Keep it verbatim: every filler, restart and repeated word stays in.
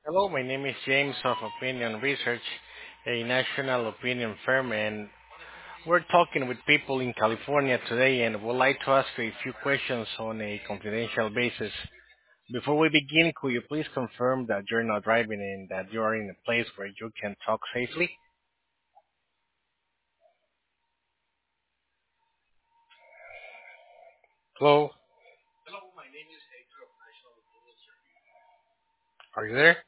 Hello, my name is James of Opinion Research, a national opinion firm, and we're talking with people in California today and would like to ask you a few questions on a confidential basis. Before we begin, could you please confirm that you're not driving and that you are in a place where you can talk safely? Hello, are you there?